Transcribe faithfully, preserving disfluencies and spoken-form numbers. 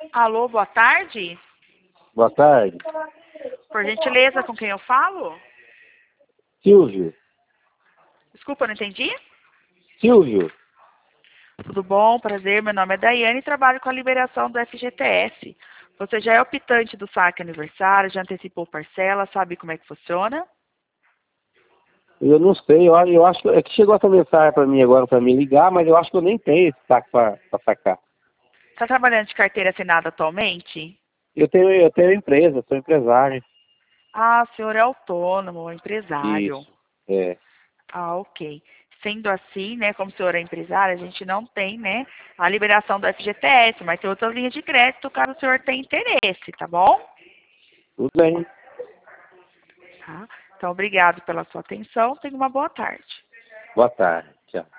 Alô, boa tarde. Boa tarde. Por gentileza, com quem eu falo? Silvio. Desculpa, não entendi. Silvio. Tudo bom? Prazer, meu nome é Daiane e trabalho com a liberação do F G T S. Você já é optante do saque aniversário, já antecipou parcela, sabe como é que funciona? Eu não sei, eu, eu acho que é que chegou essa mensagem para mim agora para me ligar, mas eu acho que eu nem tenho esse saco para sacar. Está trabalhando de carteira assinada atualmente? Eu tenho, eu tenho empresa, sou empresário. Ah, o senhor é autônomo, empresário. Isso. É. Ah, ok. Sendo assim, né, como o senhor é empresário, a gente não tem, né, a liberação do F G T S, mas tem outras linhas de crédito caso o senhor tenha interesse, tá bom? Tudo bem. Tá? Então, obrigado pela sua atenção. Tenha uma boa tarde. Boa tarde. Tchau.